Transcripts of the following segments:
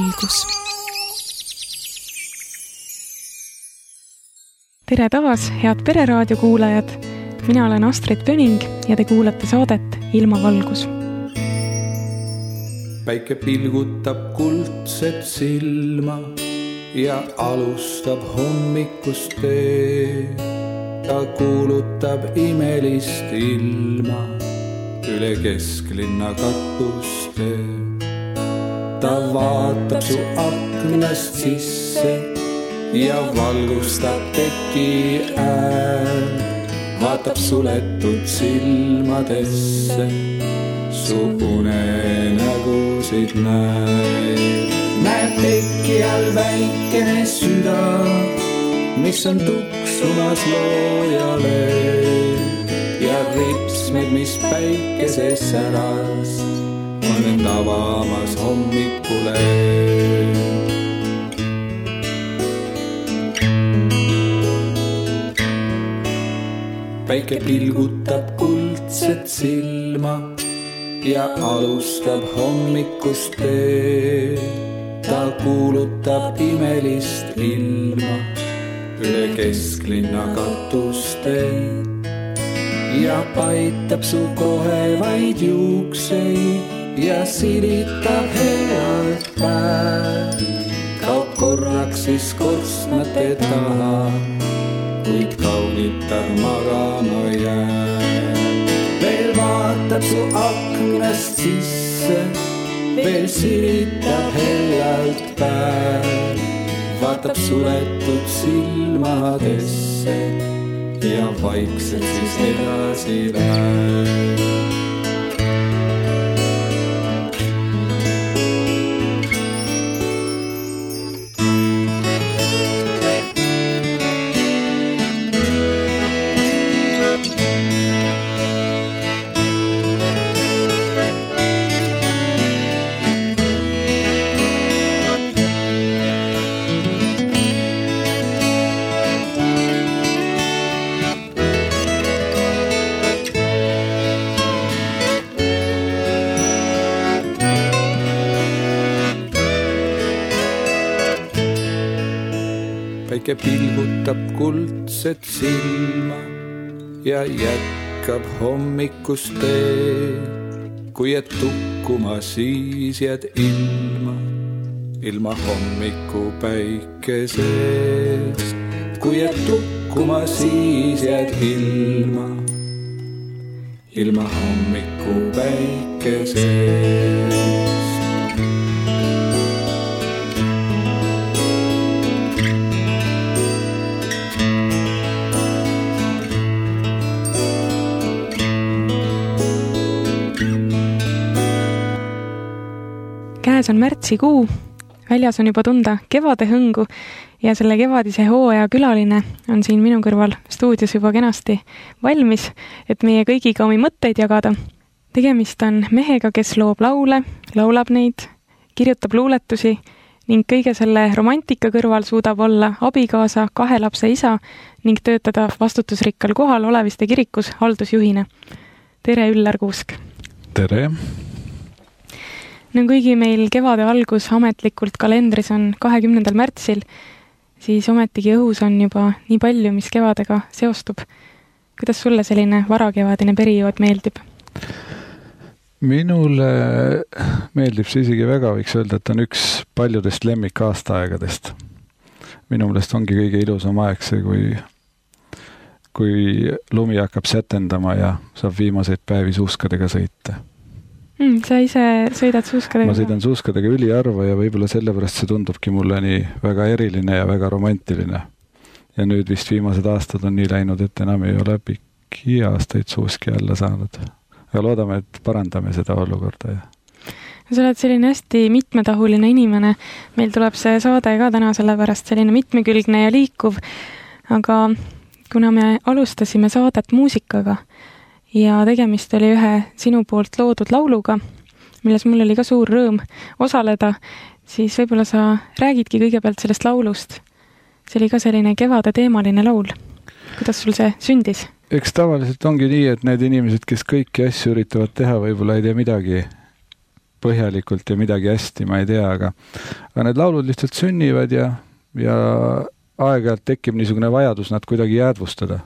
ilmavalgus. Tere taas, head Pereraadio kuulajad! Mina olen Astrid Pöning ja te kuulate saadet Ilmavalgus. Päike pilgutab kuldset silma ja alustab hommikust tee. Ta kuulutab imelist ilma üle kesklinna katuste. Ta vaatab su aknast sisse ja valgustab teki äärt. Vaatab suletud silmadesse, su unenägusid näeb. Näeb teki all väikene süda, mis on tuksumas loojale ja ripsmed, mis päikeses säras, on end avamas hommikule. Päike pilgutab kuldset silma ja alustab hommikust tee. Ta kuulutab imelist ilma üle kesklinna katuste ja paitab su kohevaid juukseid ja silitab head päev. Kaob korraks siis korstnate taha, kuid kaunitar magama jääb. Veel vaatab su aknast sisse, veel silitab hellalt päev. Vaatab suletud silmadesse ja vaikselt siis edasi läheb. Päike pilgutab kuldset silma ja jätkab hommikust tee. Kui jääd tukkuma, siis jääd ilma hommiku päikesest. Kui jääd tukkuma, siis jääd ilma hommiku päikesest. Käes on märtsikuu, väljas on juba tunda kevade hõngu ja selle kevadise hooaja külaline on siin minu kõrval stuudios juba kenasti valmis, et meie kõigiga omi mõtteid jagada. Tegemist on mehega, kes loob laule, laulab neid, kirjutab luuletusi ning kõige selle romantika kõrval suudab olla abikaasa, 2 lapse isa ning töötada vastutusrikkal kohal Oleviste kirikus haldusjuhina. Tere, Üllar Kuusk! Tere! No kuigi meil kevade algus ametlikult kalendris on 20. märtsil, siis ometigi õhus on juba nii palju, mis kevadega seostub. Kuidas sulle selline varakevadine periood meeldib? Minule meeldib see isegi väga, võiks öelda, et on üks paljudest lemmik aastaaegadest. Minu meelest ongi kõige ilusam aeg see, kui lumi hakkab sätendama ja saab viimaseid päevi suuskadega sõita. Sa ise sõidad suuskadega? Ma sõidan suuskadega üliharva ja võib-olla sellepärast see tundubki mulle nii väga eriline ja väga romantiline. Ja nüüd vist viimased aastad on nii läinud, et enam ei ole pikki aastaid suuski alla saanud. Aga loodame, et parandame seda olukorda. Sa oled selline hästi mitmetahuline inimene. Meil tuleb see saade ka täna sellepärast selline mitmekülgne ja liikuv. Aga kuna me alustasime saadet muusikaga, ja tegemist oli ühe sinu poolt loodud lauluga, milles mul oli ka suur rõõm osaleda, siis võib-olla sa räägidki kõigepealt sellest laulust. See oli ka selline kevade teemaline laul. Kuidas sul see sündis? Eks tavaliselt ongi nii, et need inimesed, kes kõiki asju üritavad teha, võib-olla ei tee midagi põhjalikult ja midagi hästi, ma ei tea, aga need laulud lihtsalt sünnivad ja aeg-ajalt tekib niisugune vajadus nad kuidagi jäädvustada.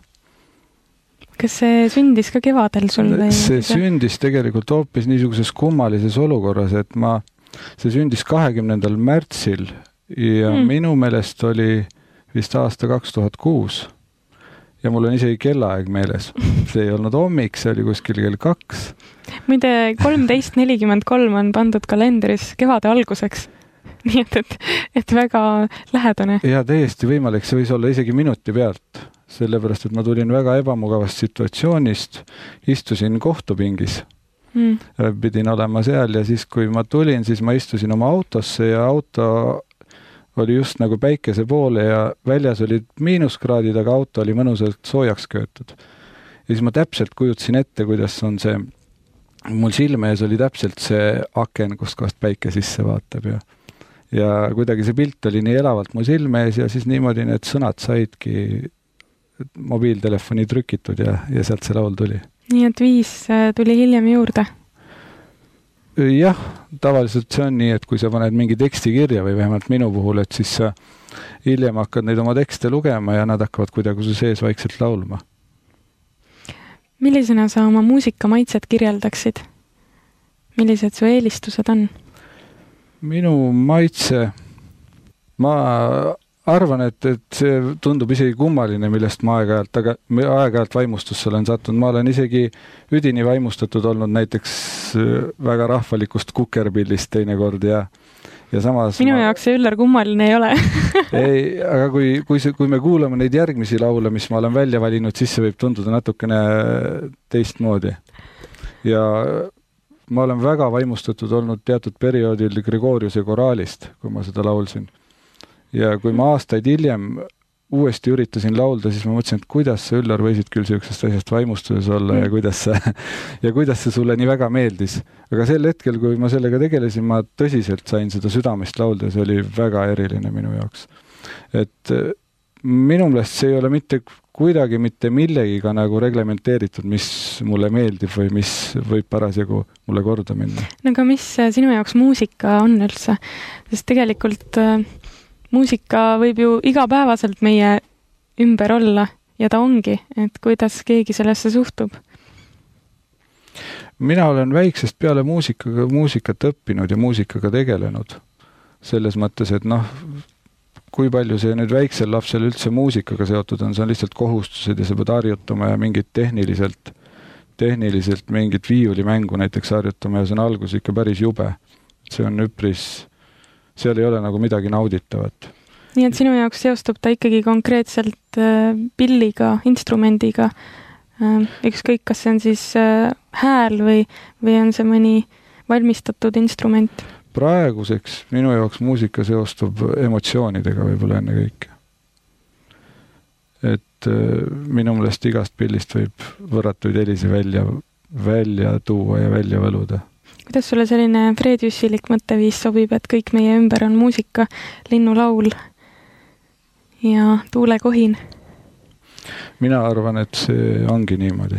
Kas see sündis ka kevadel sul? See sündis tegelikult hoopis niisuguses kummalises olukorras, et see sündis 20. märtsil ja minu meelest oli vist aasta 2006 ja mul on isegi kellaaeg meeles. See ei olnud hommik, see oli kuskil kell 2. Muide, 13.43 on pandud kalendris kevade alguseks. Nii et väga lähedane. Ja täiesti võimalik, see võis olla isegi minuti pealt. Sellepärast, et ma tulin väga ebamugavast situatsioonist, istusin kohtupingis. Pidin olema seal ja siis, kui ma tulin, siis ma istusin oma autosse ja auto oli just nagu päikese poole ja väljas olid miinuskraadid, aga auto oli mõnusalt soojaks köötud. Ja siis ma täpselt kujutasin ette, kuidas on see, mul silme ees oli täpselt see aken, kust kohast päike sisse vaatab ja kuidagi see pilt oli nii elavalt mu silme ees ja siis niimoodi need sõnad saidki mobiiltelefoni trükitud ja sealt see laul tuli. Nii et 5 tuli hiljem juurde? Jah, tavaliselt see on nii, et kui sa paned mingi teksti kirja või vähemalt minu puhul, et siis sa hiljem hakkad neid oma tekste lugema ja nad hakkavad kuidagi su sees vaikselt laulma. Millisena sa oma muusikamaitset kirjeldaksid? Millised su eelistused on? Minu maitse, ma arvan, et see tundub isegi kummaline, millest ma aeg-ajalt vaimustusse olen sattunud. Ma olen isegi üdini vaimustatud olnud näiteks väga rahvalikust kukerpillist teinekord ja samas minu jaoks see Üllar kummaline ei ole. Ei, aga kui me kuulame neid järgmisi laule, mis ma olen välja valinud, siis see võib tunduda natukene teistmoodi. Ja ma olen väga vaimustatud olnud teatud perioodil Gregoriuse koraalist, kui ma seda laulsin. Ja kui ma aastaid hiljem uuesti üritasin laulda, siis ma mõtlesin, et kuidas sa, Üllar, võisid küll sellisest asjast vaimustuses olla ja kuidas see sulle nii väga meeldis. Aga sel hetkel, kui ma sellega tegelesin, ma tõsiselt sain seda südamest laulda ja see oli väga eriline minu jaoks. Et minu meelest see ei ole mitte kuidagi mitte millegiga nagu reglementeeritud, mis mulle meeldib või mis võib parasjagu mulle korda minna. No aga mis sinu jaoks muusika on üldse? Sest tegelikult muusika võib ju igapäevaselt meie ümber olla ja ta ongi, et kuidas keegi sellesse suhtub. Mina olen väiksest peale muusikat õppinud ja muusikaga tegelenud. Selles mõttes, et kui palju see nüüd väiksel lapsel üldse muusikaga seotud on, see on lihtsalt kohustused ja sa pead harjutama ja mingit tehniliselt mingit viiulimängu näiteks harjutama ja see on algus ikka päris jube. See on seal ei ole nagu midagi nauditavat. Nii et sinu jaoks seostub ta ikkagi konkreetselt pilliga, instrumendiga. Ükskõik, kas see on siis hääl või on see mõni valmistatud instrument? Praeguseks minu jaoks muusika seostub emotsioonidega võib-olla enne kõike. Et minu meelest igast pillist võib võrratuid helisi välja tuua ja välja võluda. Kuidas sulle selline Fred Jüssilik mõtteviis sobib, et kõik meie ümber on muusika, linnulaul ja tuulekohin? Mina arvan, et see ongi niimoodi.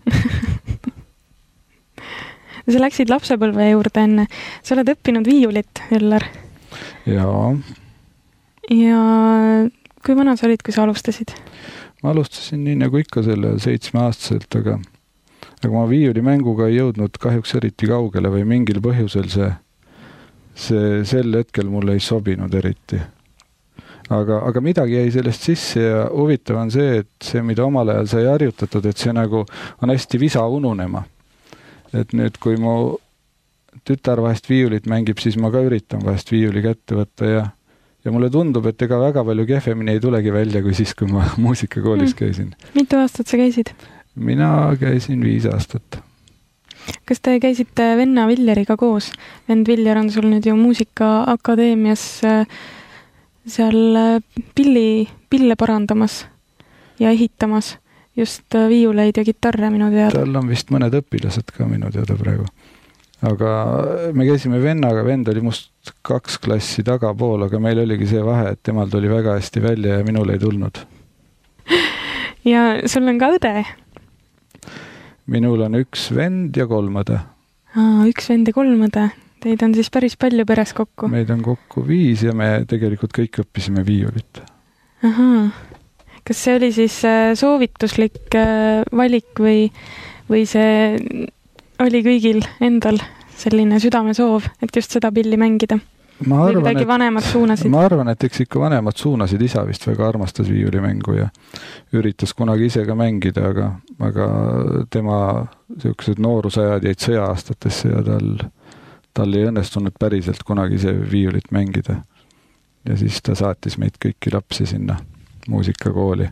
Sa läksid lapsepõlve juurde enne. Sa oled õppinud viiulit, Üllar. Jaa. Ja kui vana sa olid, kui sa alustasid? Ma alustasin nii nagu ikka selle 7-aastaselt, aga ma viiulimänguga ei jõudnud kahjuks eriti kaugele või mingil põhjusel see sel hetkel mulle ei sobinud eriti. Aga midagi jäi sellest sisse ja huvitav on see, et see, mida omal ajal sai harjutatud, et see nagu on hästi visa ununema. Et nüüd, kui mu tütar vahest viiulit mängib, siis ma ka üritan vahest viiuli kätte võtta ja mulle tundub, et ega väga palju kehvemini ei tulegi välja kui siis, kui ma muusikakoolis käisin. Mitu aastat sa käisid? Mina käisin 5 aastat. Kas te käisite venna Villeriga koos? Vend Viljer on sul nüüd ju muusikaakadeemias seal pille parandamas ja ehitamas just viiuleid ja kitarre minu teada. Tal on vist mõned õpilased ka minu teada praegu. Aga me käisime vennaga, vend oli must 2 klassi tagapool, aga meil oligi see vahe, et temal tuli väga hästi välja ja minul ei tulnud. Ja sul on ka õde? Minul on 1 vend ja 3 õde. 1 vend ja 3 õde. Teid on siis päris palju peres kokku? Meid on kokku 5 ja me tegelikult kõik õppisime viiulit. Ahaa. Kas see oli siis soovituslik valik või see oli kõigil endal selline südamesoov, et just seda pilli mängida? Ma arvan, et eks ikka vanemad suunasid, isa vist väga armastas viiulimängu ja üritas kunagi ise ka mängida, aga tema sellised noorusajad jäid sõja-aastatesse ja tal ei õnnestunud päriselt kunagi ise viiulit mängida. Ja siis ta saatis meid kõiki lapsi sinna muusikakooli.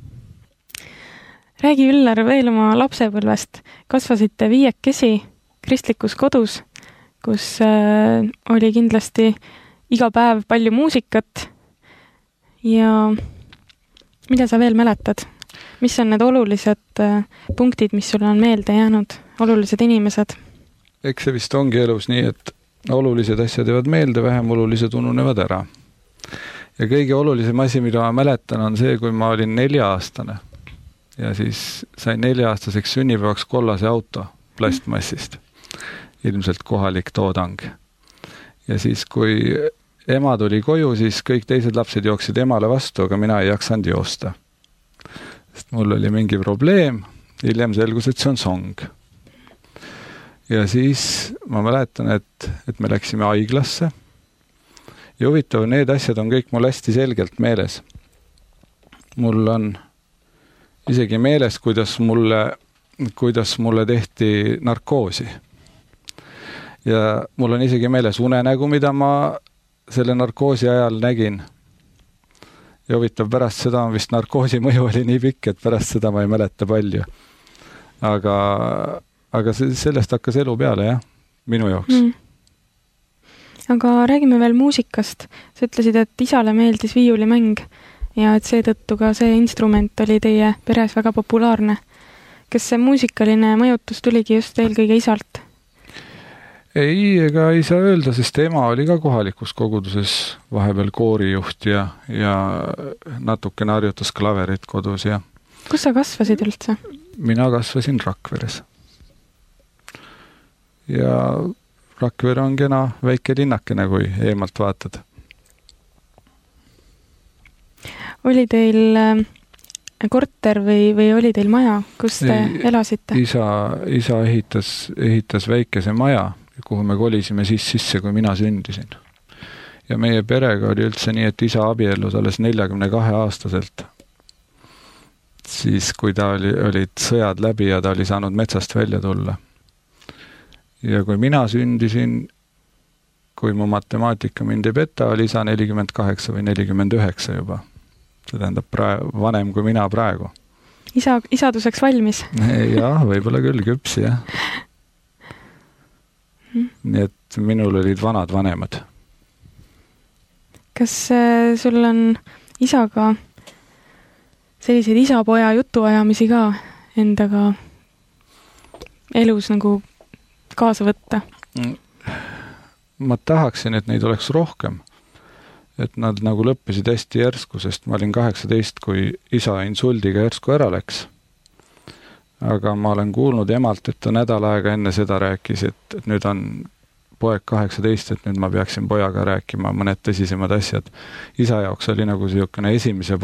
Räägi Üllar veel oma lapsepõlvest. Kasvasite 5 kristlikus kodus, kus oli kindlasti iga päev palju muusikat ja mida sa veel mäletad? Mis on need olulised punktid, mis sulle on meelde jäänud? Olulised inimesed? Eks see vist ongi elus nii, et olulised asjad jäävad meelde, vähem olulised ununevad ära. Ja kõige olulisem asi, mida ma mäletan, on see, kui ma olin 4-aastane ja siis sain 4-aastaseks sünnipäevaks kollase auto plastmassist. Ilmselt kohalik toodang. Ja siis, kui ema tuli koju, siis kõik teised lapsed jooksid emale vastu, aga mina ei jaksanud joosta. Sest mul oli mingi probleem, hiljem selgus, et see on song. Ja siis ma mäletan, et me läksime haiglasse. Ja huvitav, need asjad on kõik mul hästi selgelt meeles. Mul on isegi meeles, kuidas mulle tehti narkoosi. Ja mul on isegi meeles unenägu, mida ma selle narkoosi ajal nägin. Ja huvitav, pärast seda on vist narkoosi mõju oli nii pikk, et pärast seda ma ei mäleta palju. Aga sellest hakkas elu peale, jah, minu jaoks. Aga räägime veel muusikast. Sa ütlesid, et isale meeldis viiulimäng ja et seetõttu ka see instrument oli teie peres väga populaarne. Kas see muusikaline mõjutus tuligi just eelkõige isalt? Ei, ega ei saa öelda, sest ema oli ka kohalikus koguduses vahepeal koorijuht ja natukene harjutas klaverit kodus. Ja kus sa kasvasid üldse? Mina kasvasin Rakveres. Ja Rakvere on kena väike linnakene, kui eemalt vaatad. Oli teil korter või oli teil maja, kus te elasite? Isa ehitas väikese maja, kuhu me kolisime siis sisse, kui mina sündisin. Ja meie perega oli üldse nii, et isa abiellus alles 42-aastaselt. Siis, kui ta olid sõjad läbi ja ta oli saanud metsast välja tulla. Ja kui mina sündisin, kui mu matemaatika mind ei peta, oli isa 48 või 49 juba. See tähendab vanem kui mina praegu. Isaduseks valmis? Jah, võib-olla küll küpsi, jah. Nii et minul olid vanad vanemad. Kas sul on isaga selliseid isa-poja jutuajamisi ka endaga elus nagu kaasa võtta? Ma tahaksin, et neid oleks rohkem. Et nad nagu lõppesid hästi järsku, sest ma olin 18, kui isa insuldiga järsku ära läks. Aga ma olen kuulnud emalt, et ta nädal aega enne seda rääkis, et nüüd on poeg 18, et nüüd ma peaksin pojaga rääkima mõned tõsisemad asjad. Isa jaoks oli nagu selline esimese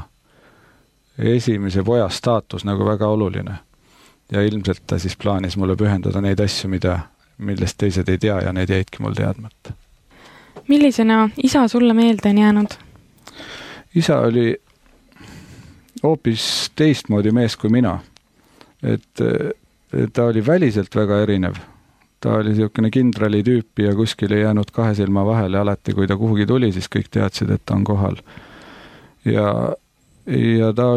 poja staatus nagu väga oluline. Ja ilmselt ta siis plaanis mulle pühendada neid asju, millest teised ei tea ja need jäidki mul teadmata. Millisena isa sulle meelde on jäänud? Isa oli hoopis teistmoodi mees kui mina. Et ta oli väliselt väga erinev. Ta oli selline kindrali tüüpi ja kuskil ei jäänud 2 silma vahele. Alati, kui ta kuhugi tuli, siis kõik teadsid, et ta on kohal. Ja ta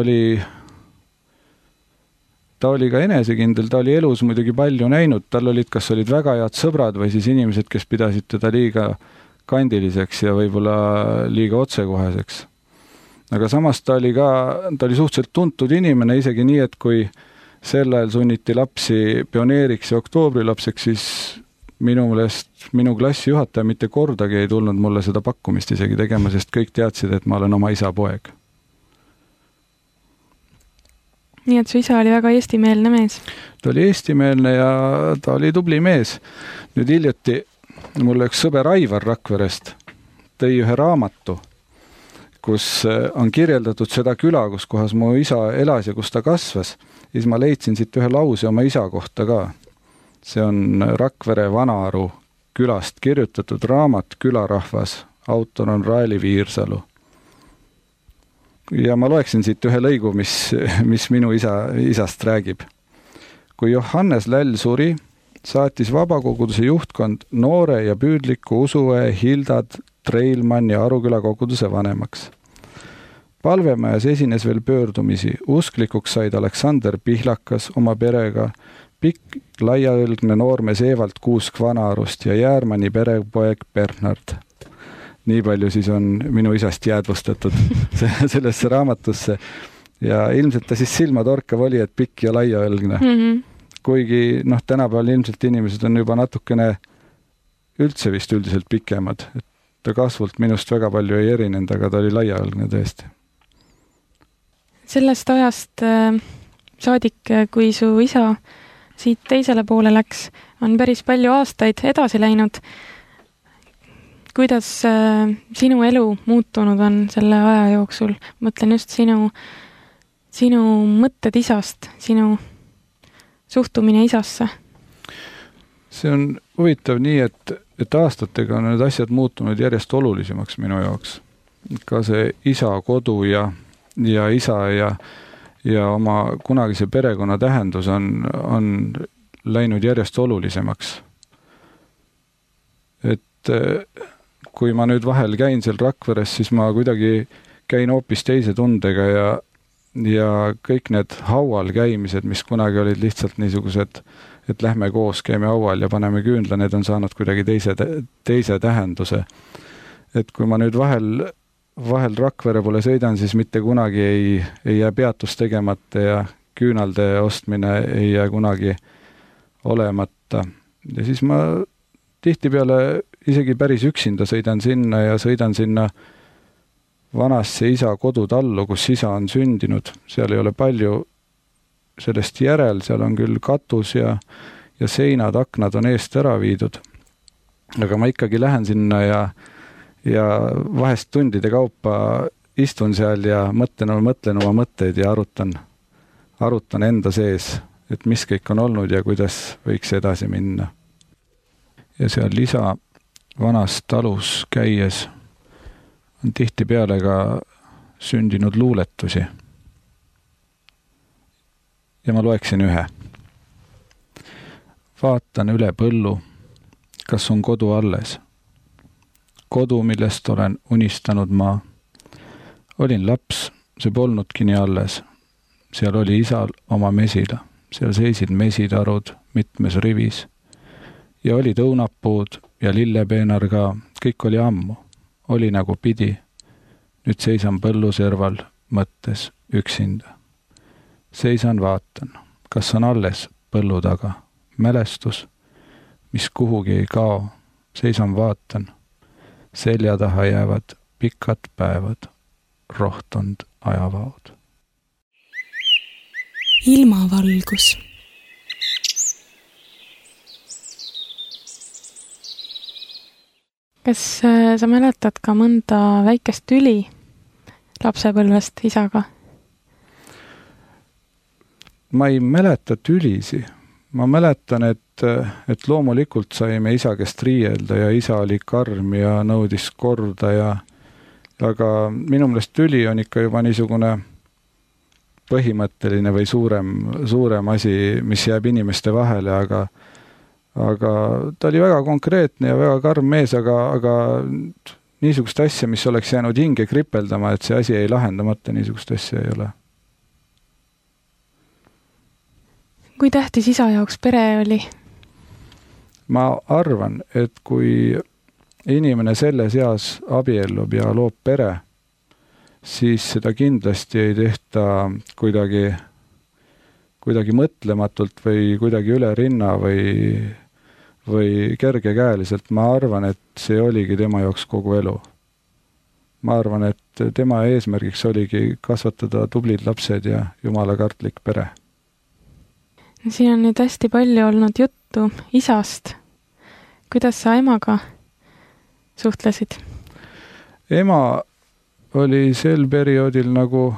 oli ka enesekindel, ta oli elus muidugi palju näinud. Tal kas olid väga head sõbrad või siis inimesed, kes pidasid teda liiga kandiliseks ja võib-olla liiga otsekoheseks. Aga samas ta oli suhteliselt tuntud inimene, isegi nii, et kui sel ajal sunniti lapsi pioneeriks ja oktoobrilapseks, siis minu klassijuhataja mitte kordagi ei tulnud mulle seda pakkumist isegi tegema, sest kõik teadsid, et ma olen oma isa poeg. Nii et su isa oli väga eestimeelne mees? Ta oli eestimeelne ja ta oli tubli mees. Nüüd hiljuti mulle üks sõber Aivar Rakverest tõi ühe raamatu, kus on kirjeldatud seda küla, kus kohas mu isa elas ja kus ta kasvas. Siis ma leidsin siit ühe lause oma isa kohta ka. See on Rakvere Vanaaru külast kirjutatud raamat Külarahvas. Autor on Raeli Viirsalu. Ja ma loeksin siit ühe lõigu, mis minu isast räägib. Kui Johannes Läll suri, saatis vabakoguduse juhtkond noore ja püüdliku usuõe Hildad Treilmann ja Aruküla koguduse vanemaks. Palvemajas esines veel pöördumisi. Usklikuks said Aleksander Pihlakas oma perega, pikk laiaõlgne noormees Evald Kuusk Vanaarust ja Jäärmanni perepoeg Bernhard. Nii palju siis on minu isast jäädvustatud sellesse raamatusse. Ja ilmselt ta siis silmatorkav oli, et pikk ja laiaõlgne. Kuigi tänapäeval ilmselt inimesed on juba natukene üldse vist üldiselt pikemad. Et ta kasvult minust väga palju ei erinenud, aga ta oli laiaõlgne tõesti. Sellest ajast saadik, kui su isa siit teisele poole läks, on päris palju aastaid edasi läinud. Kuidas sinu elu muutunud on selle aja jooksul? Mõtlen just sinu mõtted isast, sinu suhtumine isasse. See on huvitav nii, et aastatega on need asjad muutunud järjest olulisemaks minu jaoks. Ka see isa kodu ja isa ja oma kunagise perekonna tähendus on läinud järjest olulisemaks. Et kui ma nüüd vahel käin seal Rakveres, siis ma kuidagi käin hoopis teise tundega ja kõik need haual käimised, mis kunagi olid lihtsalt niisugused, et lähme koos, käime haual ja paneme küünla, need on saanud kuidagi teise tähenduse. Et kui ma nüüd vahel Rakvere poole sõidan, siis mitte kunagi ei jää peatust tegemata ja küünalde ostmine ei jää kunagi olemata. Ja siis ma tihtipeale isegi päris üksinda sõidan sinna vanasse isa kodutallu, kus isa on sündinud. Seal ei ole palju sellest järel, seal on küll katus ja seinad, aknad on eest ära viidud. Aga ma ikkagi lähen sinna ja vahest tundide kaupa istun seal ja mõtlen oma mõtteid ja arutan enda sees, et mis kõik on olnud ja kuidas võiks edasi minna. Ja seal isa vanas talus käies on tihtipeale ka sündinud luuletusi. Ja ma loeksin ühe. Vaatan üle põllu, kas on kodu alles. Kodu, millest olen unistanud ma. Olin laps, see polnudki nii alles. Seal oli isal oma mesila. Seal seisid mesitarud mitmes rivis. Ja oli tõunapuud ja lillepeenar ka. Kõik oli ammu. Oli nagu pidi. Nüüd seisan põlluserval mõttes üksinda. Seisan vaatan, kas on alles põllu taga. Mälestus, mis kuhugi ei kao. Seisan vaatan. Selja taha jäävad pikad päevad, rohtond ajavaod. Ilmavalgus. Kas sa mäletad ka mõnda väikest tüli lapsepõlvest isaga? Ma ei mäleta tülisi. Ma mäletan, et loomulikult saime isa käest riielda ja isa oli karm ja nõudis korda aga minu meelest tüli on ikka juba niisugune põhimõtteline või suurem asi, mis jääb inimeste vahele, aga ta oli väga konkreetne ja väga karm mees, aga niisugust asja, mis oleks jäänud hinge kripeldama, et see asi ei lahendamata, niisugust asja ei ole. Kui tähtis isa jaoks pere oli? Ma arvan, et kui inimene selles eas abiellub ja loob pere, siis seda kindlasti ei tehta kuidagi mõtlematult või kuidagi üle rinna või kergekäeliselt. Ma arvan, et see oligi tema jaoks kogu elu. Ma arvan, et tema eesmärgiks oligi kasvatada tublid lapsed ja jumalakartlik pere. Siin on nüüd hästi palju olnud juttu isast. kuidas sa emaga suhtlesid? Ema oli sel perioodil nagu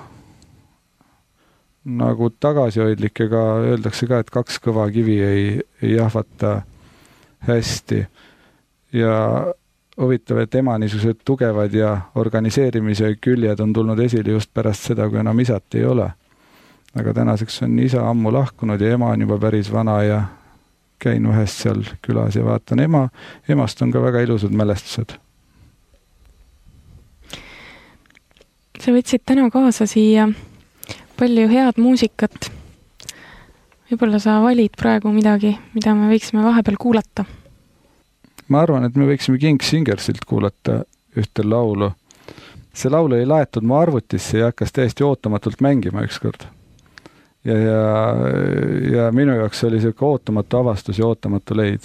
tagasihoidlik, ega öeldakse ka, et 2 kõva kivi ei jahvata hästi. Ja huvitav, et ema niisugused tugevad ja organiseerimise küljed on tulnud esile just pärast seda, kui enam isat ei ole. Aga tänaseks on isa ammu lahkunud ja ema on juba päris vana ja käin vahest seal külas ja vaatan emast on ka väga ilusad mälestused. Sa võtsid täna kaasa siia palju head muusikat. Võib-olla sa valid praegu midagi, mida me võiksime vahepeal kuulata. Ma arvan, et me võiksime King Singersilt kuulata ühte laulu. See laul ei laetud mu arvutisse ja hakkas täiesti ootamatult mängima ükskord. Ja minu jaoks oli see ootamatu avastus ja ootamatu leid.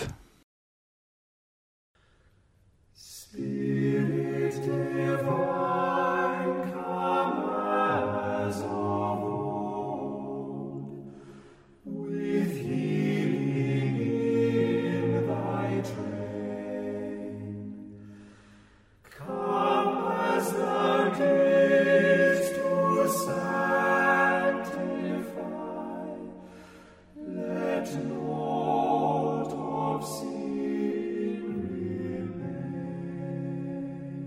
Spirit divine, come as of old, with healing in thy train. Come as thou didst to sanctify, let naught of sin remain.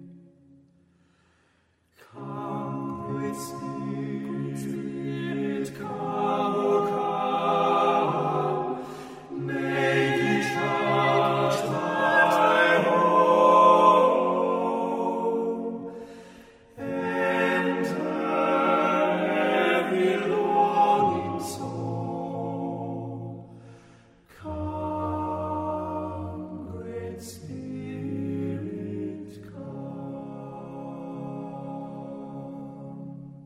Come, great Spirit, come, O come, make each heart thy home. Enter every longing soul. Come, great Spirit, come.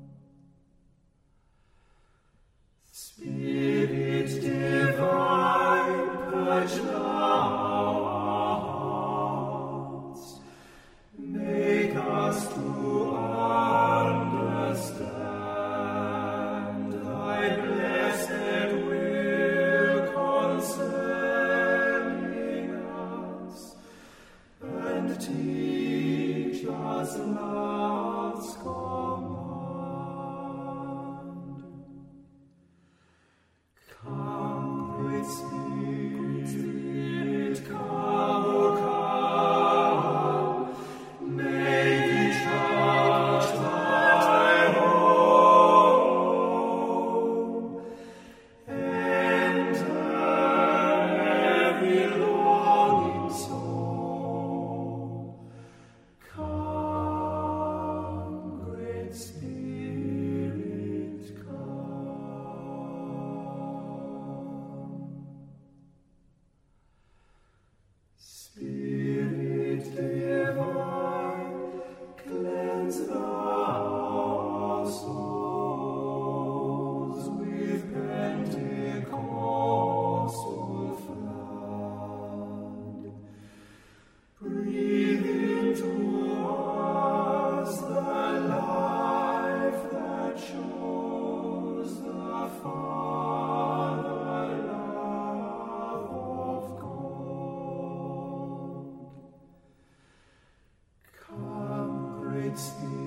Spirit divine, purge now our hearts. Make us to understand thy blessed will concerning us, and teach us love's command. Come, great Spirit, come, O come, make each heart thy home. Enter every longing soul. Come, great Spirit, come. Spirit divine, cleanse our souls with Pentecostal flood. Breathe into us the life that shows the Father love of God. Come, great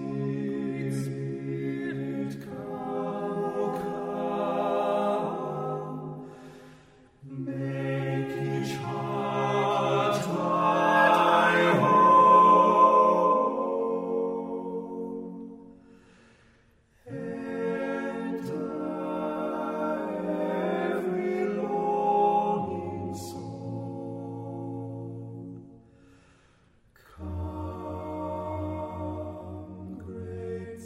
Spirit, come, O come, make each heart thy home. Enter every longing soul. Come, great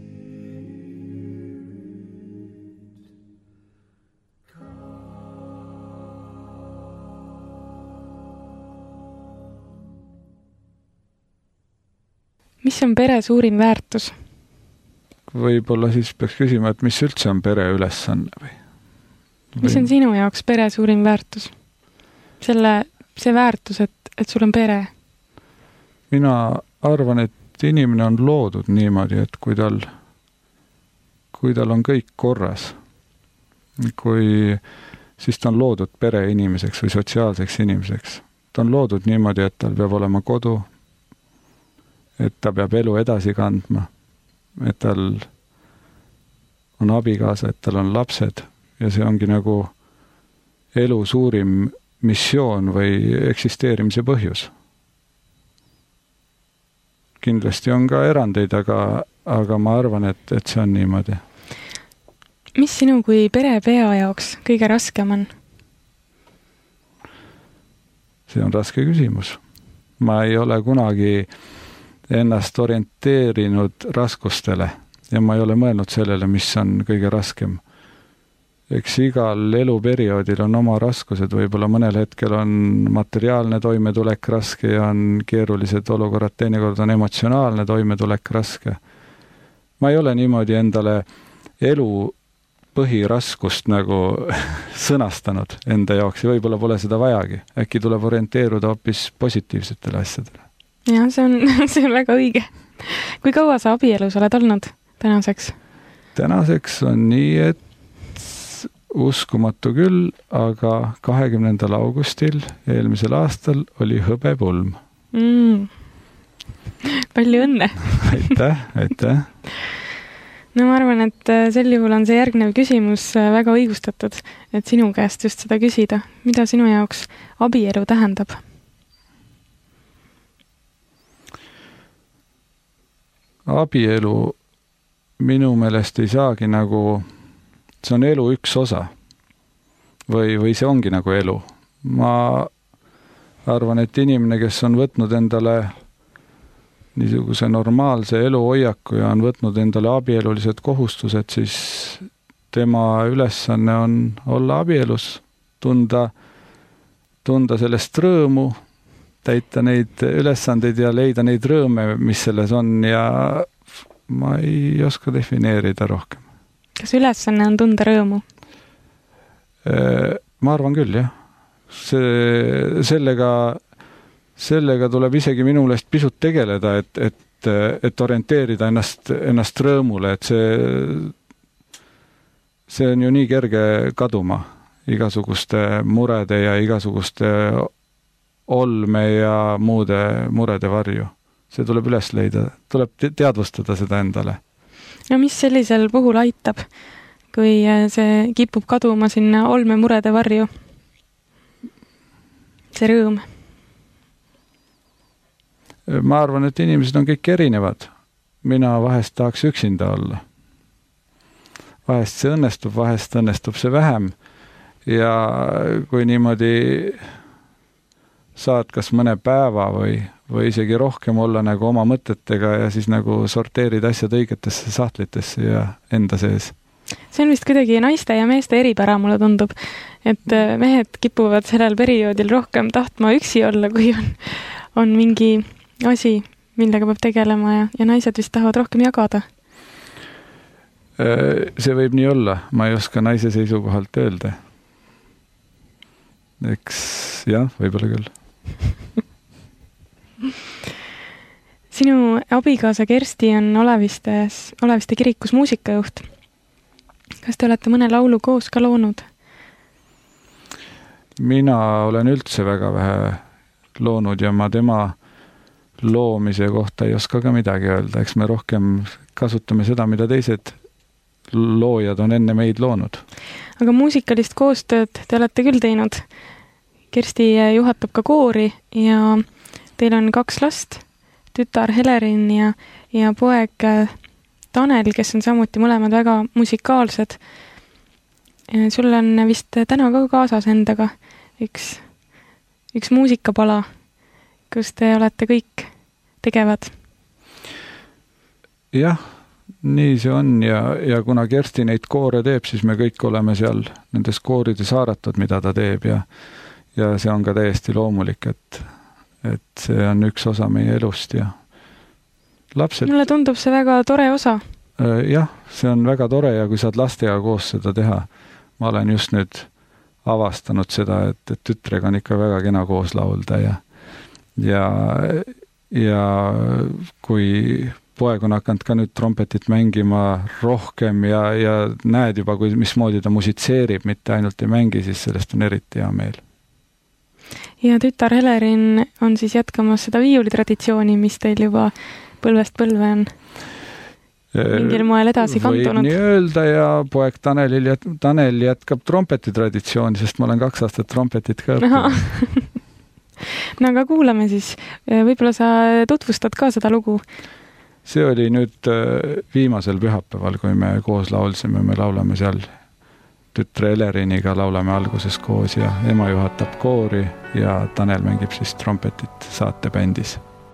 Spirit, come. Mis on pere suurim väärtus? Võib-olla siis peaks küsima, et mis üldse on pere ülesanne või? Mis on sinu jaoks pere suurim väärtus? See väärtus, et sul on pere? Mina arvan, et inimene on loodud niimoodi, et kui tal on kõik korras, siis ta on loodud pereinimeseks või sotsiaalseks inimeseks. ta on loodud niimoodi, et tal peab olema kodu, et ta peab elu edasi kandma, et tal on abikaasa, et tal on lapsed ja see ongi nagu elu suurim missioon või eksisteerimise põhjus. Kindlasti on ka erandeid, aga ma arvan, et see on niimoodi. Mis sinu kui perepea jaoks kõige raskem on? See on raske küsimus. Ma ei ole kunagi ennast orienteerinud raskustele ja ma ei ole mõelnud sellele, mis on kõige raskem. Eks igal eluperioodil on oma raskused, võib-olla mõnel hetkel on materiaalne toimetulek raske ja on keerulised olukorrad, teinekord on emotsionaalne toimetulek raske. Ma ei ole niimoodi endale elu põhiraskust nagu sõnastanud enda jaoks ja võib-olla pole seda vajagi. Äkki tuleb orienteeruda hoopis positiivsetele asjadele. Ja, see on väga õige. Kui kaua sa abielus oled olnud tänaseks? Tänaseks on nii, et uskumatu küll, aga 20. augustil eelmisel aastal oli hõbepulm. Palju õnne! Aitäh! No ma arvan, et sel juhul on see järgnev küsimus väga õigustatud, et sinu käest just seda küsida. Mida sinu jaoks abielu tähendab? Abielu minu meelest ei saagi nagu, see on elu üks osa või see ongi nagu elu. Ma arvan, et inimene, kes on võtnud endale niisuguse normaalse eluhoiaku ja on võtnud endale abielulised kohustused, siis tema ülesanne on olla abielus, tunda sellest rõõmu, täita neid ülesandeid ja leida neid rõõme, mis selles on ja ma ei oska defineerida rohkem. Kas ülesanne on tunda rõõmu? Ma arvan küll, jah. Sellega tuleb isegi minu meelest pisut tegeleda, et orienteerida ennast rõõmule, et see on ju nii kerge kaduma igasuguste murede ja igasuguste olme ja muude murede varju. See tuleb üles leida, tuleb teadvustada seda endale. No mis sellisel puhul aitab, kui see kipub kaduma sinna olme murede varju? See rõõm? Ma arvan, et inimesed on kõik erinevad. Mina vahest tahaks üksinda olla. Vahest see õnnestub see vähem. Ja kui niimoodi saad kas mõne päeva või isegi rohkem olla nagu oma mõtetega ja siis nagu sorteerid asjad õigetesse sahtlitesse ja enda sees. See on vist kuidagi naiste ja meeste eripära, mulle tundub, et mehed kipuvad sellel perioodil rohkem tahtma üksi olla, kui on mingi asi, millega peab tegelema ja naised vist tahavad rohkem jagada. See võib nii olla, ma ei oska naise seisukohalt öelda. Eks jah, võib-olla küll. Sinu abikaasa Kersti on Oleviste kirikus muusikajuht. Kas te olete mõne laulu koos ka loonud? Mina olen üldse väga vähe loonud ja ma tema loomise kohta ei oska ka midagi öelda. Eks me rohkem kasutame seda, mida teised loojad on enne meid loonud. Aga muusikalist koostööd te olete küll teinud. Kersti juhatab ka koori ja teil on 2 last, tütar Helerin ja poeg Tanel, kes on samuti mõlemad väga musikaalsed. Sul on vist täna ka kaasas endaga üks muusikapala, kus te olete kõik tegevad. Jah, nii see on ja kuna Kersti neid koore teeb, siis me kõik oleme seal nendes koorides haaratud, mida ta teeb ja see on ka täiesti loomulik, et see on üks osa meie elust ja lapsed... Mulle tundub see väga tore osa. Jah, see on väga tore ja kui saad lastega koos seda teha. Ma olen just nüüd avastanud seda, et tütrega on ikka väga kena koos laulda ja kui poeg on hakanud ka nüüd trompetit mängima rohkem ja näed juba, mismoodi ta musitseerib, mitte ainult ei mängi, siis sellest on eriti hea meel. Ja tütar Helerin on siis jätkamas seda viiulitraditsiooni, mis teil juba põlvest põlve on mingil moel edasi kandunud. Võib nii öelda ja poeg Tanel jätkab trompeti traditsiooni, sest ma olen 2 aastat trompetit ka õppinud. No aga kuulame siis. Võib-olla sa tutvustad ka seda lugu? See oli nüüd viimasel pühapäeval, kui me koos laulsime, me laulame seal tütre Heleriniga, laulame alguses koos ja ema juhatab koori ja Tanel mängib siis trompetit saatebändis.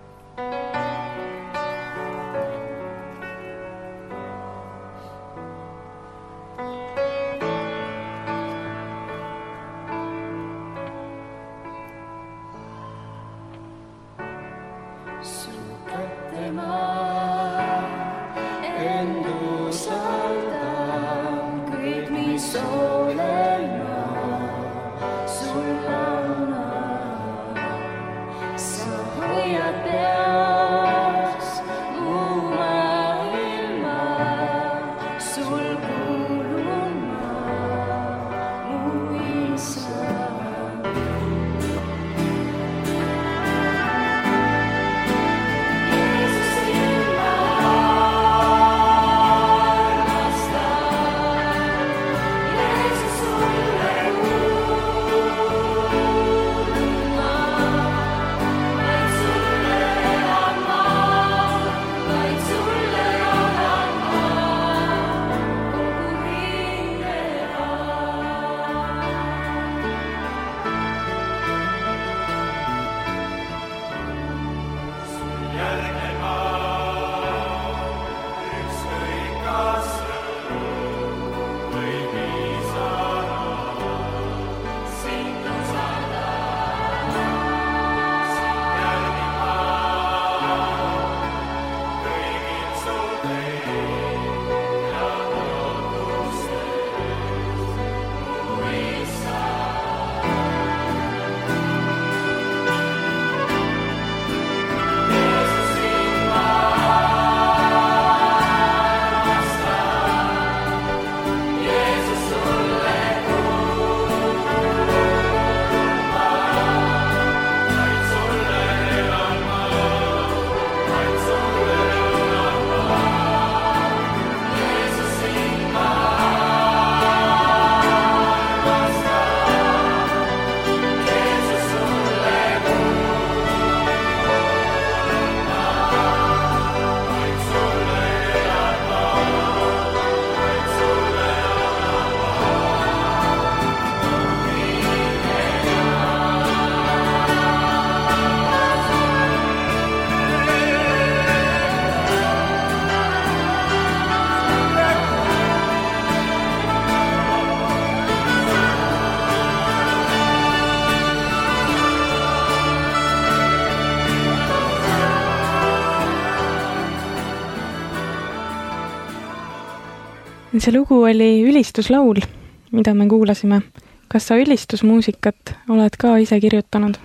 See lugu oli ülistuslaul, mida me kuulasime. Kas sa ülistusmuusikat oled ka ise kirjutanud?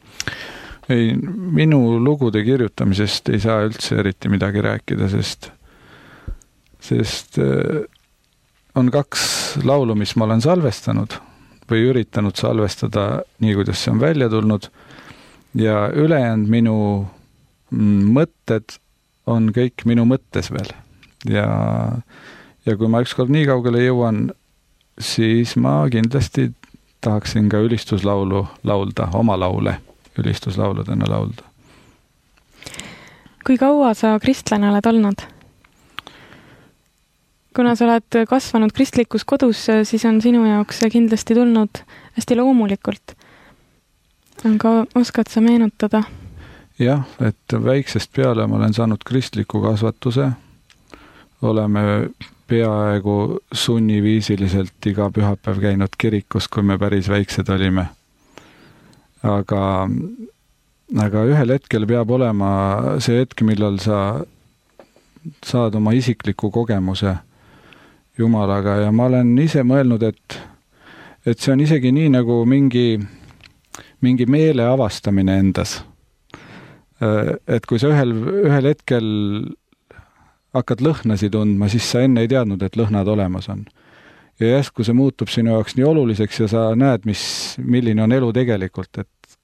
Ei, minu lugude kirjutamisest ei saa üldse eriti midagi rääkida, sest on 2 laulu, mis ma olen salvestanud või üritanud salvestada nii, kuidas see on välja tulnud ja ülejäänud minu mõtted on kõik minu mõttes veel ja kui ma ükskord nii kaugele jõuan, siis ma kindlasti tahaksin ka ülistuslaulu laulda, oma laule ülistuslauludena laulda. Kui kaua sa kristlane oled olnud? Kuna sa oled kasvanud kristlikus kodus, siis on sinu jaoks kindlasti tulnud hästi loomulikult. Aga oskad sa meenutada? Jah, et väiksest peale ma olen saanud kristliku kasvatuse. Oleme peaaegu sunniviisiliselt iga pühapäev käinud kirikus, kui me päris väiksed olime. Aga ühel hetkel peab olema see hetk, millal sa saad oma isikliku kogemuse Jumalaga ja ma olen ise mõelnud, et see on isegi nii nagu mingi meele avastamine endas. Et kui sa ühel hetkel hakkad lõhnasid tundma, siis sa enne ei teadnud, et lõhnad olemas on. Ja järsku see muutub sinu jaoks nii oluliseks ja sa näed, milline on elu tegelikult, et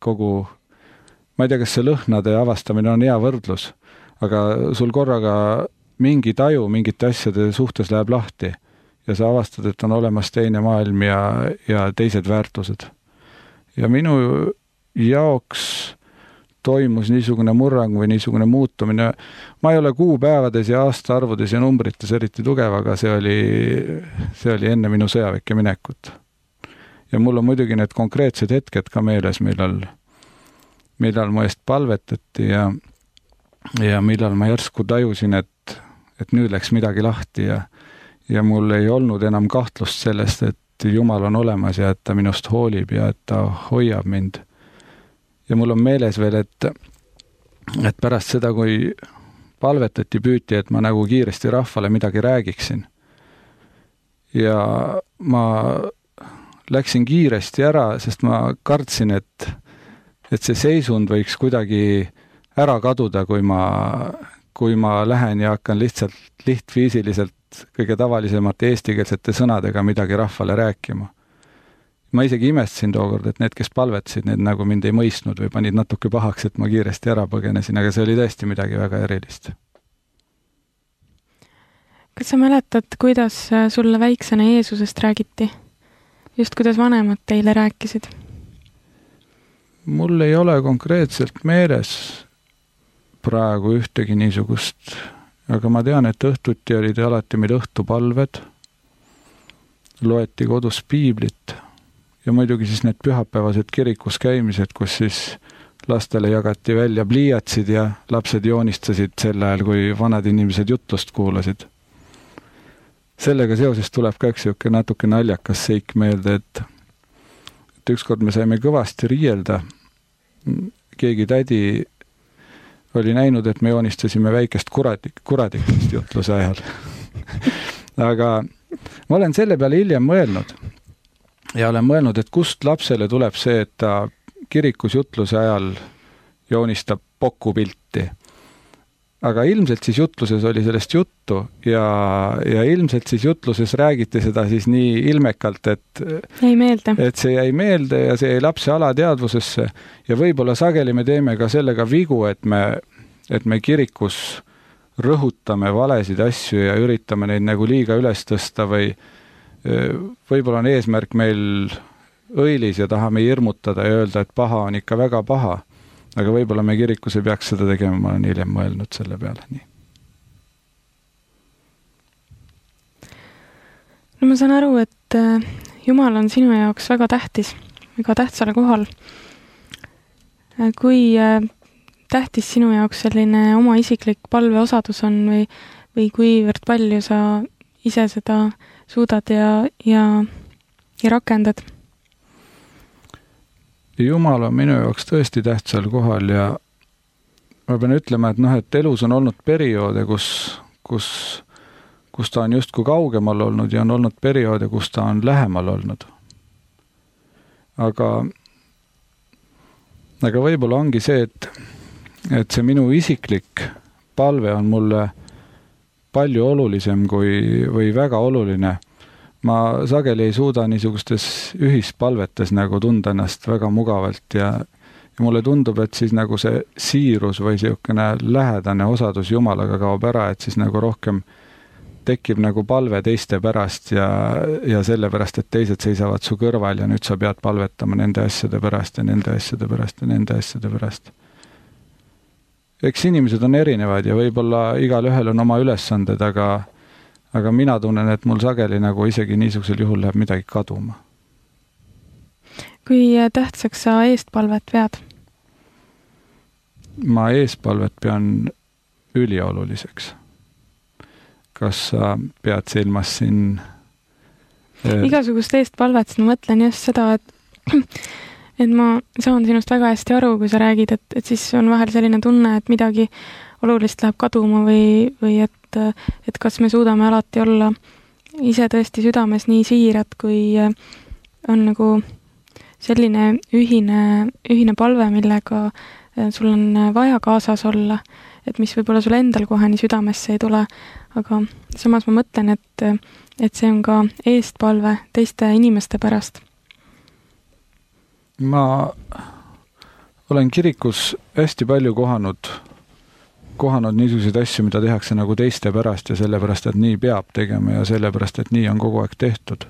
kogu, ma ei tea, kas see lõhnade avastamine on hea võrdlus, aga sul korraga mingi taju mingite asjade suhtes läheb lahti ja sa avastad, et on olemas teine maailm ja teised väärtused. Ja minu jaoks toimus niisugune murrang või niisugune muutumine. Ma ei ole kuupäevades ja aastaarvudes ja numbrites eriti tugev, aga see oli enne minu sõjaväkke minekut. Ja mul on muidugi need konkreetsed hetked ka meeles, millal mu eest palvetati ja millal ma järsku tajusin, et nüüd läks midagi lahti ja mul ei olnud enam kahtlust sellest, et Jumal on olemas ja et ta minust hoolib ja et ta hoiab mind. Ja mul on meeles veel, et pärast seda, kui palvetati, püüti, et ma nagu kiiresti rahvale midagi räägiksin. Ja ma läksin kiiresti ära, sest ma kartsin, et see seisund võiks kuidagi ära kaduda, kui ma lähen ja hakkan lihtsalt lihtviisiliselt kõige tavalisemate eestikeelsete sõnadega midagi rahvale rääkima. Ma isegi imestasin tookord, et need, kes palvetasid, need nagu mind ei mõistnud või panid natuke pahaks, et ma kiiresti ära põgenesin, aga see oli tõesti midagi väga erilist. Kas sa mäletad, kuidas sulle väiksena Jeesusest räägiti? Just kuidas vanemad teile rääkisid? Mul ei ole konkreetselt meeles praegu ühtegi niisugust, aga ma tean, et õhtuti olid alati meil õhtupalved, loeti kodus piiblit ja muidugi siis need pühapäevased kirikus käimised, kus siis lastele jagati välja pliiatsid ja lapsed joonistasid sel ajal, kui vanad inimesed jutlust kuulasid. Sellega seoses tuleb ka üks natuke naljakas seik meelde, et ükskord me saime kõvasti riielda. Keegi tädi oli näinud, et me joonistasime väikest kuradikust jutluse ajal. Aga ma olen selle peale hiljem mõelnud ja olen mõelnud, et kust lapsele tuleb see, et ta kirikus jutluse ajal joonistab pokupilti. Aga ilmselt siis jutluses oli sellest juttu ja ilmselt siis jutluses räägiti seda siis nii ilmekalt, et see jäi meelde ja see jäi lapse alateadvusesse ja võib-olla sageli me teeme ka sellega vigu, et me kirikus rõhutame valesid asju ja üritame neid nagu liiga üles tõsta või võib-olla on eesmärk meil õilis ja tahame hirmutada ja öelda, et paha on ikka väga paha. Aga võib-olla me kirikus ei peaks seda tegema, ma olen hiljem mõelnud selle peale. Nii. No ma saan aru, et Jumal on sinu jaoks väga tähtis, väga tähtsale kohal. Kui tähtis sinu jaoks selline oma isiklik palveosadus on või kuivõrd palju sa ise seda suudad ja rakendad? Jumal on minu jaoks tõesti tähtsal kohal ja ma pean ütlema, et elus on olnud perioode, kus ta on justkui kaugemal olnud ja on olnud perioode, kus ta on lähemal olnud. Aga võib-olla ongi see, et see minu isiklik palve on mulle palju olulisem või väga oluline. Ma sageli ei suuda niisugustes ühispalvetes nagu tunda ennast väga mugavalt ja mulle tundub, et siis nagu see siirus või siukene lähedane osadus Jumalaga kaob ära, et siis nagu rohkem tekib nagu palve teiste pärast ja selle pärast, et teised seisavad su kõrval ja nüüd sa pead palvetama nende asjade pärast ja nende asjade pärast ja nende asjade pärast. Eks inimesed on erinevad ja võib-olla igal ühel on oma ülesanded, aga mina tunnen, et mul sageli nagu isegi niisugusel juhul läheb midagi kaduma. Kui tähtsaks sa eestpalvet vead? Ma eespalvet pean ülioluliseks. Kas sa pead silmas siin... Igasugust eestpalvet, ma mõtlen just seda, et ma saan sinust väga hästi aru, kui sa räägid, et siis on vahel selline tunne, et midagi olulist läheb kaduma või et kas me suudame alati olla ise tõesti südames nii siirad, kui on nagu selline ühine palve, millega sul on vaja kaasas olla, et mis võib-olla sulle endal kohe nii südamesse ei tule, aga samas ma mõtlen, et see on ka eestpalve teiste inimeste pärast. Ma olen kirikus hästi palju kohanud niisuguseid asju, mida tehakse nagu teiste pärast ja sellepärast, et nii peab tegema ja sellepärast, et nii on kogu aeg tehtud.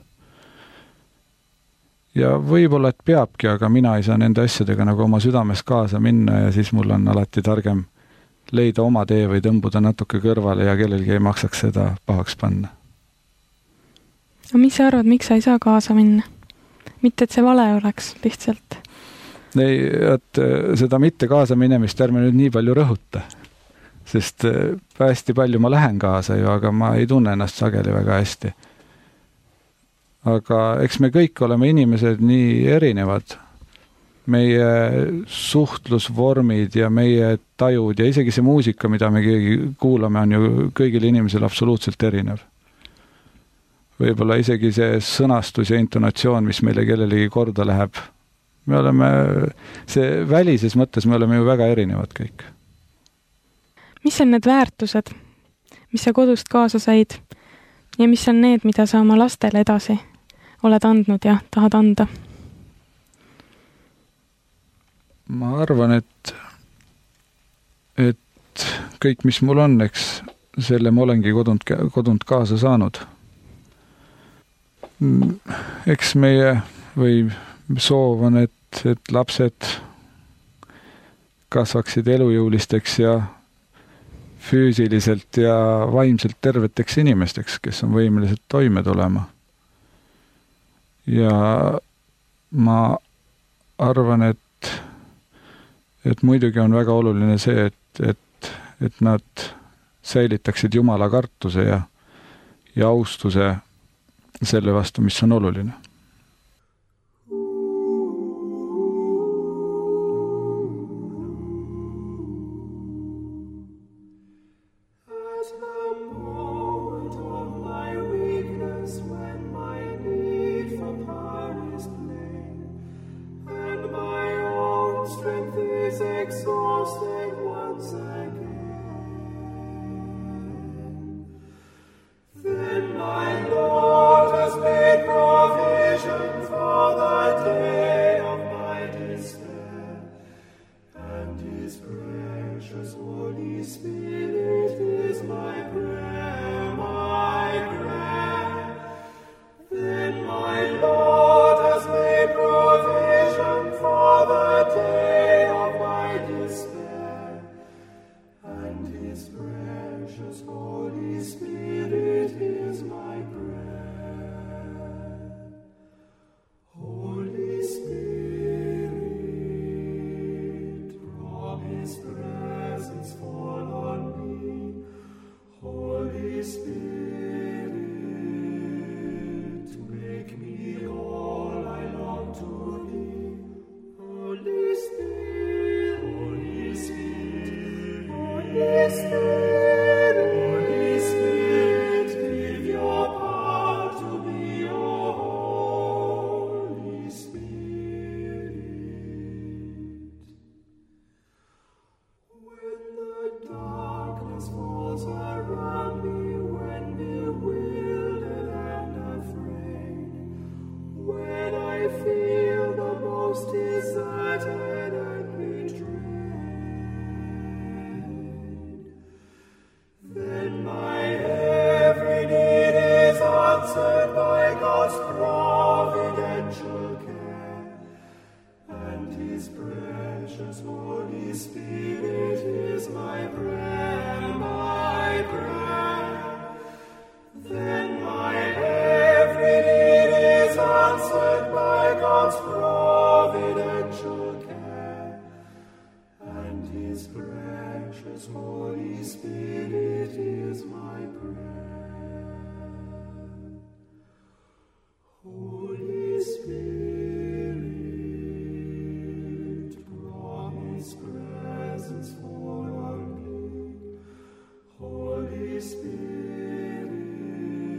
Ja võib-olla, et peabki, aga mina ei saa nende asjadega nagu oma südames kaasa minna ja siis mul on alati targem leida oma tee või tõmbuda natuke kõrvale ja kellelgi ei maksaks seda pahaks panna. No mis sa arvad, miks sa ei saa kaasa minna? Mitte, et see vale oleks lihtsalt. Ei, et seda mitte kaasa minemist ärme nüüd nii palju rõhuta, sest hästi palju ma lähen kaasa ju, aga ma ei tunne ennast sageli väga hästi. Aga eks me kõik oleme inimesed nii erinevad. Meie suhtlusvormid ja meie tajud ja isegi see muusika, mida me kuulame, on ju kõigil inimesel absoluutselt erinev. Võib-olla isegi see sõnastus ja intonatsioon, mis meile kellelegi korda läheb. Me oleme, see välises mõttes me oleme ju väga erinevad kõik. Mis on need väärtused, mis sa kodust kaasa said ja mis on need, mida sa oma lastele edasi oled andnud ja tahad anda? Ma arvan, et kõik, mis mul on, eks selle ma olengi kodunt kaasa saanud. Eks meie või soov on, et lapsed kasvaksid elujõulisteks ja füüsiliselt ja vaimselt terveteks inimesteks, kes on võimelised toime tulema. Ja ma arvan, et muidugi on väga oluline see, et nad säilitaksid Jumala kartuse ja austuse selle vastu, mis on oluline. Holy Spirit,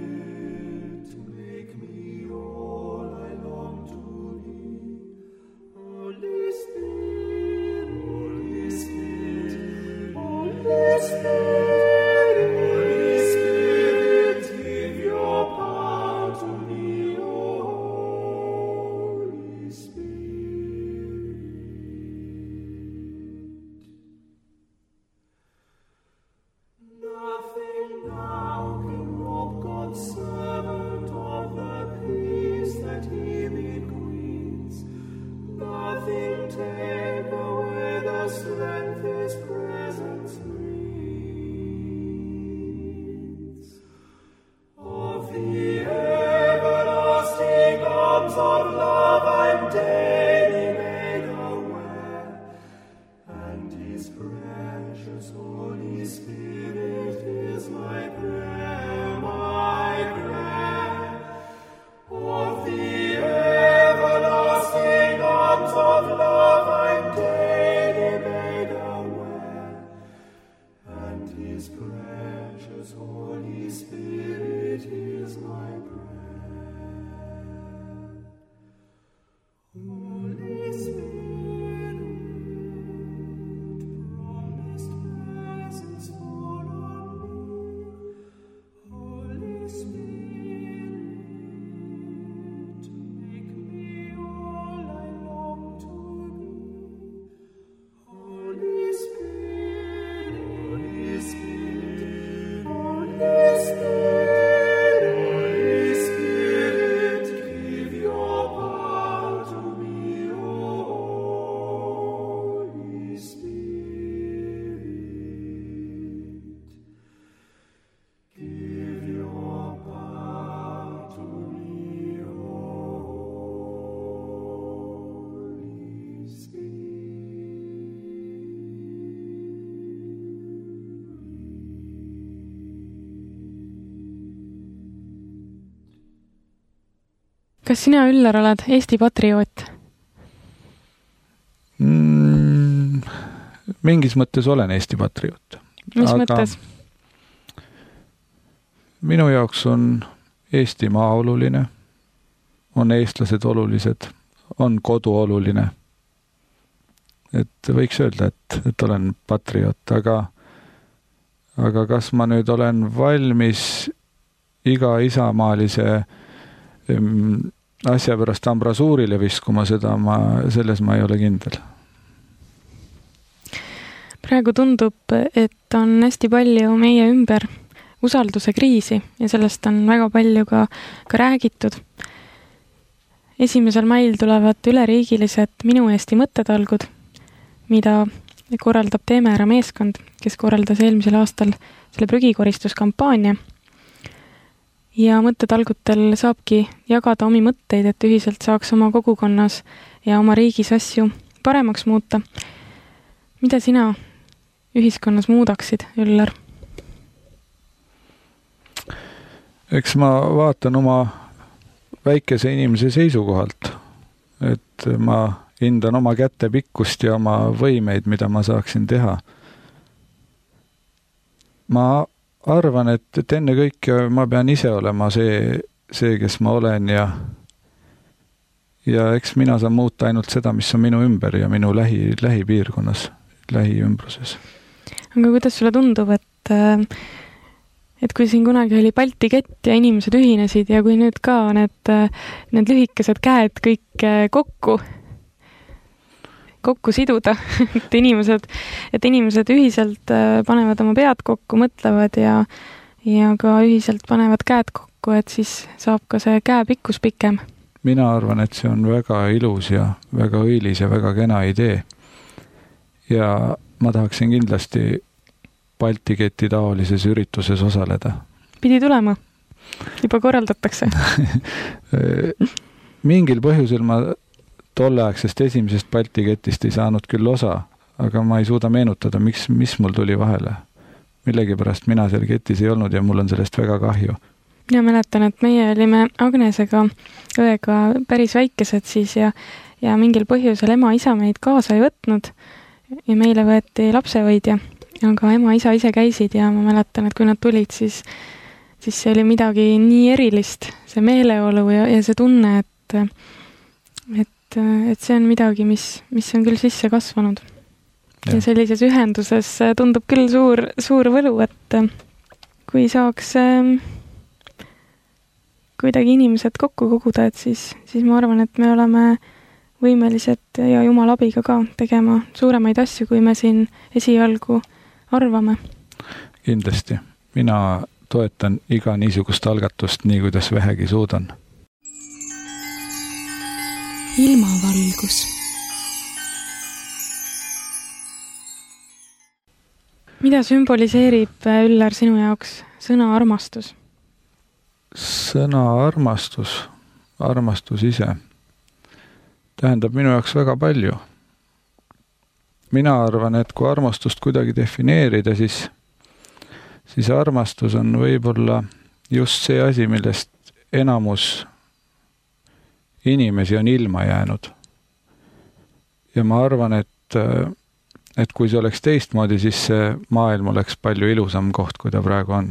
Kas sina, Üllar, oled Eesti patrioot? Mingis mõttes olen Eesti patrioot. Mis mõttes? Minu jaoks on Eestimaa oluline, on eestlased olulised, on kodu oluline. Et võiks öelda, et olen patrioot, aga kas ma nüüd olen valmis iga isamaalise asja pärast ambrasuurile viskuma, selles ma ei ole kindel. Praegu tundub, et on hästi palju meie ümber usalduse kriisi ja sellest on väga palju ka räägitud. 1. mail tulevad üleriigilised Minu Eesti mõttetalgud, mida korraldab Teeme ära meeskond, kes korraldas eelmisel aastal selle prügikoristuskampaania. Ja mõttetalgutel saabki jagada omi mõtteid, et ühiselt saaks oma kogukonnas ja oma riigis asju paremaks muuta. Mida sina ühiskonnas muudaksid, Üllar? Eks ma vaatan oma väikese inimese seisukohalt, et ma hindan oma kätte pikkust ja oma võimeid, mida ma saaksin teha. Ma arvan, et enne kõike ma pean ise olema see, kes ma olen ja eks mina saan muuta ainult seda, mis on minu ümber ja minu lähipiirkonnas, lähiümbruses. Aga kuidas sulle tundub, et kui siin kunagi oli Balti kett ja inimesed ühinesid ja kui nüüd ka need lühikesed käed kõik kokku siduda, et inimesed ühiselt panevad oma pead kokku, mõtlevad ja ka ühiselt panevad käed kokku, et siis saab ka see käepikkus pikem. Mina arvan, et see on väga ilus ja väga õilis ja väga kena idee. Ja ma tahaksin kindlasti Balti keti taolises ürituses osaleda. Pidi tulema? Juba korraldatakse? Mingil põhjusel ma tolleaegsest esimesest Balti ketist ei saanud küll osa, aga ma ei suuda meenutada, mis mul tuli vahele. Millegipärast mina seal ketis ei olnud ja mul on sellest väga kahju. Ja mäletan, et meie olime Agnesega õega päris väikesed siis ja mingil põhjusel ema-isa meid kaasa ei võtnud ja meile võeti lapsevõidja. Aga ema-isa ise käisid ja ma mäletan, et kui nad tulid, siis see oli midagi nii erilist, see meeleolu ja see tunne, et see on midagi, mis on küll sisse kasvanud. Ja sellises ühenduses tundub küll suur võlu, et kui saaks kuidagi inimesed kokku koguda, et siis ma arvan, et me oleme võimelised ja Jumala abiga ka tegema suuremaid asju, kui me siin esialgu arvame. Kindlasti. Mina toetan iga niisugust algatust nii, kuidas vähegi suudan. Ilmavalgus. Mida sümboliseerib, Üllar, sinu jaoks sõna armastus? Sõna armastus ise tähendab minu jaoks väga palju. Mina arvan, et kui armastust kuidagi defineerida, siis armastus on võib-olla just see asi, millest enamus inimesi on ilma jäänud. Ja ma arvan, et kui see oleks teistmoodi, siis see maailm oleks palju ilusam koht, kui ta praegu on.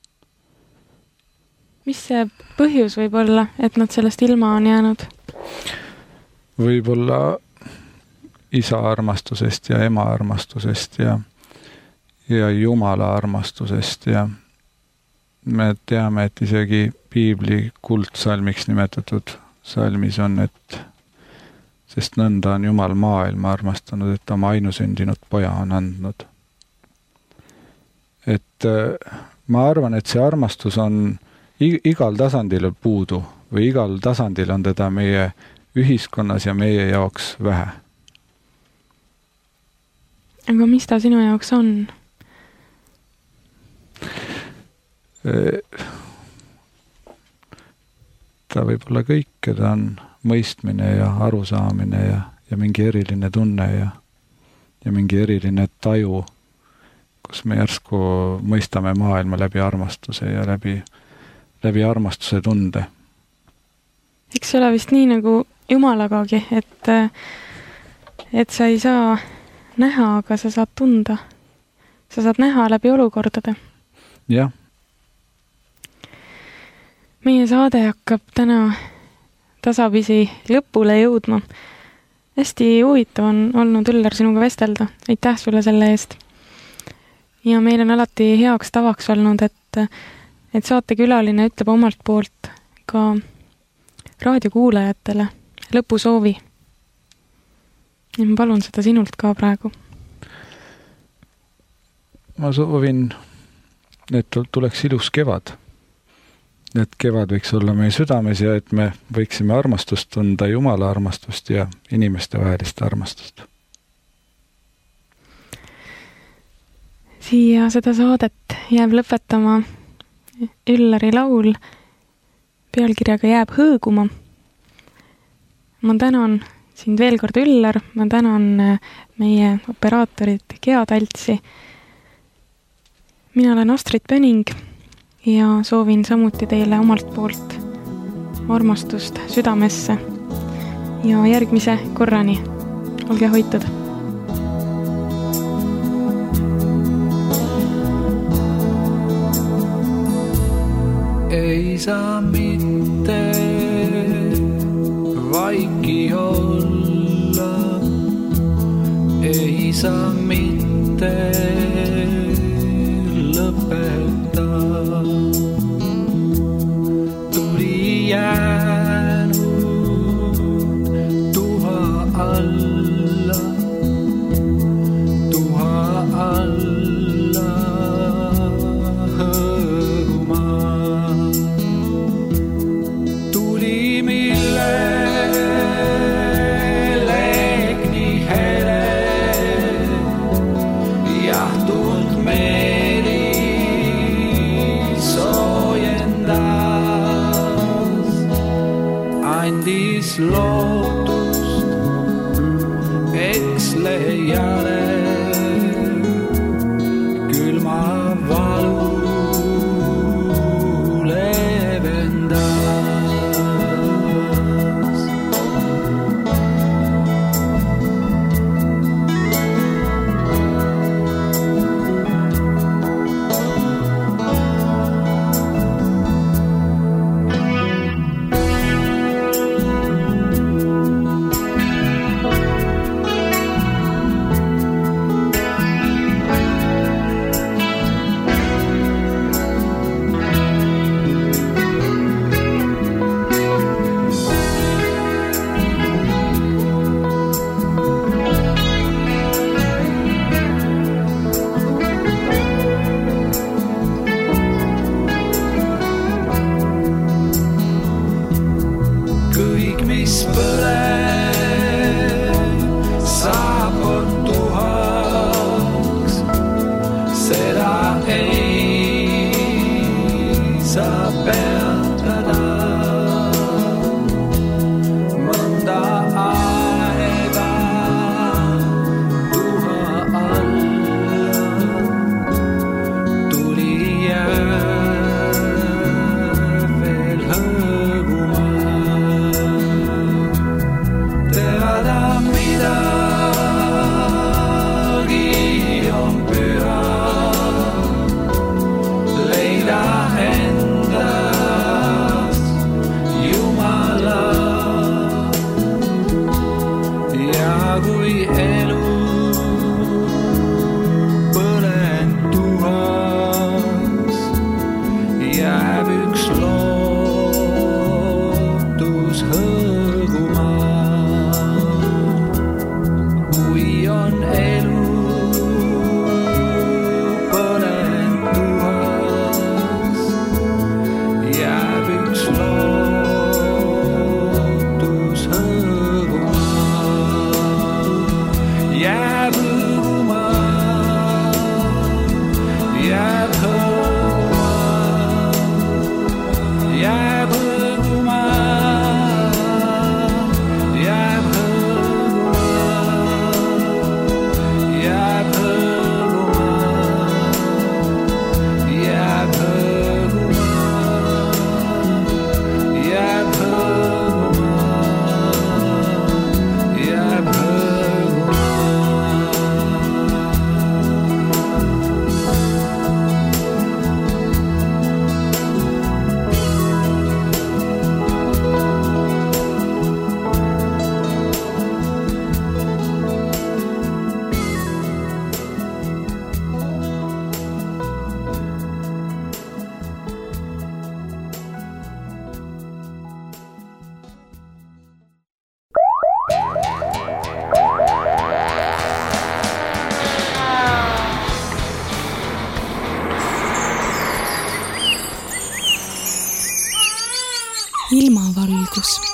Mis see põhjus võib olla, et nad sellest ilma on jäänud? Võib-olla isa armastusest ja ema armastusest ja Jumala armastusest ja me teame, et isegi piibli kuldsalmiks nimetatud salmis on, et sest nõnda on Jumal maailma armastanud, et oma ainusündinud poja on andnud. Et ma arvan, et see armastus on igal tasandil puudu või igal tasandil on teda meie ühiskonnas ja meie jaoks vähe. Aga mis ta sinu jaoks on? Ta võib olla kõik, ta on mõistmine ja arusaamine ja mingi eriline tunne ja mingi eriline taju, kus me järsku mõistame maailma läbi armastuse ja läbi armastuse tunde. Eks see ole vist nii nagu Jumalagagi, et sa ei saa näha, aga sa saad tunda. Sa saad näha läbi olukordade. Jah. Meie saade hakkab täna tasapisi lõpule jõudma. Hästi huvitav on olnud Üllar sinuga vestelda. Aitäh sulle selle eest. Ja meil on alati heaks tavaks olnud, et saatekülaline ütleb omalt poolt ka raadiokuulajatele lõpusoovi. Ja ma palun seda sinult ka praegu. Ma soovin, et tuleks ilus kevad. Et kevad võiks olla meie südames ja et me võiksime armastust tunda, Jumala armastust ja inimeste vahelist armastust. Siia seda saadet jääb lõpetama Üllari laul pealkirjaga Jääb hõõguma. Ma tänan sind veel kord, Üllar, ma tänan meie operaatorit Gea Taltsi. Mina olen Astrid Pöning ja soovin samuti teile omalt poolt armastust südamesse ja järgmise korrani. Olge hoitud! Ei saa mitte vaiki olla, ei saa mitte lõpeta. Tuli jäänud tuha alla hõõguma. Tuli millelegi nii hele, jahtult meeli soojendas, andis lootust, eks leiale külma valu leevendas. Kõik, mis põleb, saab kord tuhaks, seda ei saa peatada. Mõnda aega tuha alla tuli jääb veel hõõguma. Teada midagi on püha, leida endast ilmavalgus.